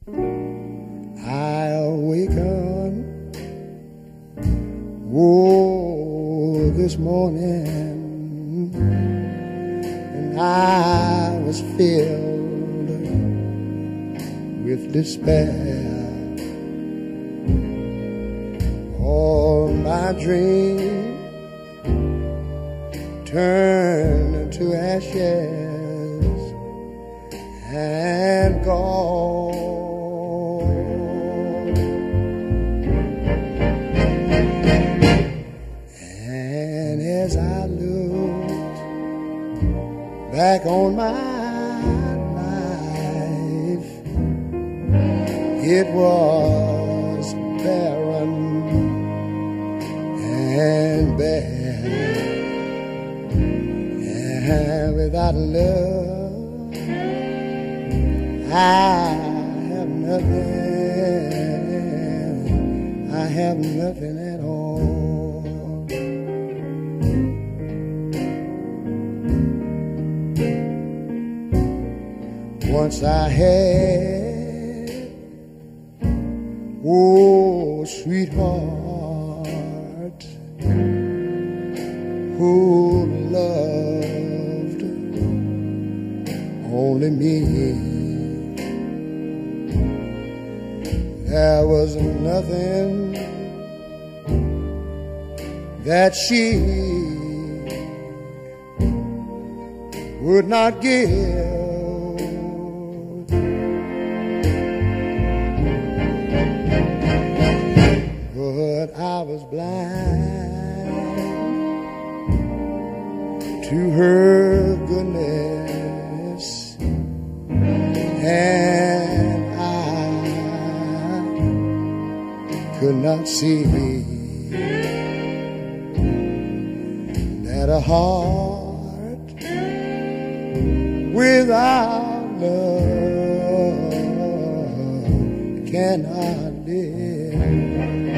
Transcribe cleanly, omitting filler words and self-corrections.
I awakened, oh, this morning, and I was filled with despair. All my dreams turned to ashes and gone. And as I looked back on my life, it was barren and bare, and without love I have nothing, I have nothing at all. Once I had, oh, sweetheart, who loved only me. There was nothing that she would not give. But I was blind to her goodness, and I could not see that a heart without love cannot live.